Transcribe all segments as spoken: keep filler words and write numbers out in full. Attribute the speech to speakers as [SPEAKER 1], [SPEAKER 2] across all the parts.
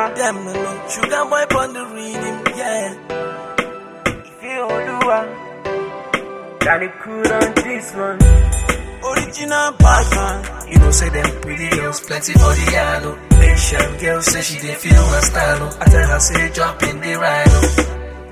[SPEAKER 1] Oluwa.
[SPEAKER 2] Them no know. Sugar boy pon the rhythm, yeah.
[SPEAKER 1] Ife Oluwa. Danny cool on this one.
[SPEAKER 2] Original bad man. You know say them pretty girls plenty for the yellow. Asian girl say she dey feel my style. Oh. I tell her say jump in the ride. Oh.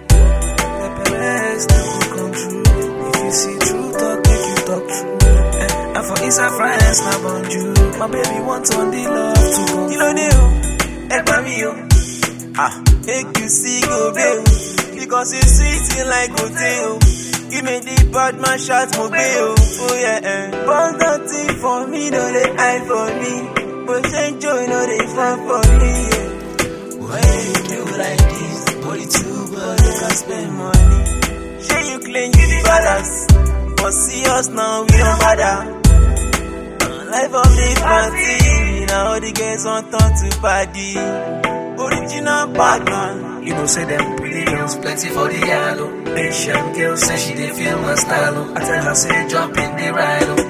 [SPEAKER 2] Peperes no go come true. If you see true talk, make you talk true. Eh, and for inside France, na bonjour. My baby wants on the love to go. You know new, help me yo. Ah, make you see go bail. Because you sweet it like hotel. Give me the bad man shot mo bail. Oh yeah, eh. Bond that thing for me, no they eye for me. But change joy, no they fun for me. Yeah. Why you do like this? Body too good, you can spend money. Say you clean, you the balance. But see us now, we don't bother. Life of the party, now all the girls on turn to party. Original bad man. You know say them pretty girls plenty for the yellow. Asian girl say she dey feel my style. Oh. I tell her say jump in the ride. Oh.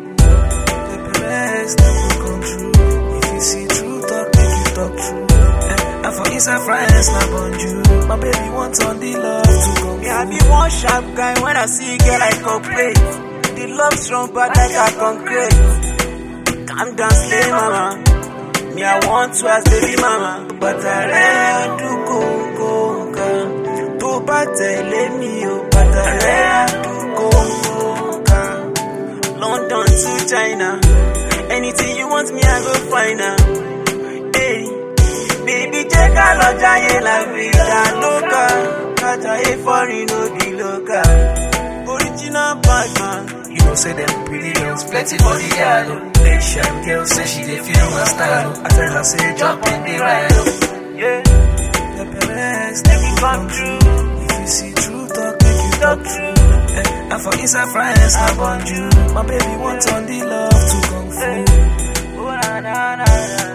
[SPEAKER 2] Peperes no go come true. If you see true talk, make you talk true. Eh, and for inside France, na bonjour. My baby wants on the love to go.
[SPEAKER 1] Me I be one sharp guy when I see a girl I cooperate. The love strong but like a concrete. Calm down, slay mama. Me I want to as baby mama. But I let do go go go. To battle me oh. But I let do go go go. London to China. Anything you want me I go find her. Hey, baby check a lot of la vida loca. Kajaye foreign no be local. Original bad man.
[SPEAKER 2] You know say them pretty girls plenty for the yellow. Asian girl say she dey feel my style. I tell her say jump in the ride.
[SPEAKER 1] Yeah.
[SPEAKER 2] Peperes
[SPEAKER 1] Make it come true.
[SPEAKER 2] If you see true talk, make you talk true. Eh, and for inside France, I want you. My baby wants on the love to kung fu.
[SPEAKER 1] Oh na na na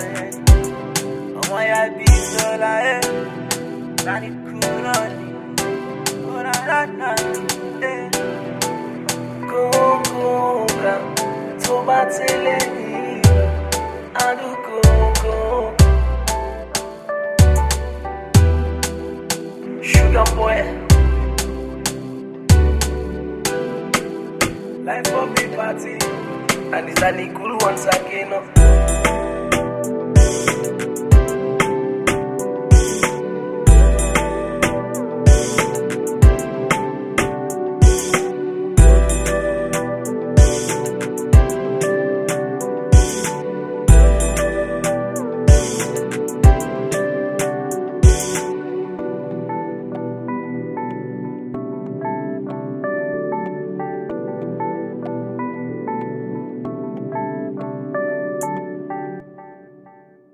[SPEAKER 1] na. Oh my I be so like. Danny cool on. Oh na na na. Eh. Go go go. To battle me. I do go go. Sugar boy. Life of the party. And it's a cool once again.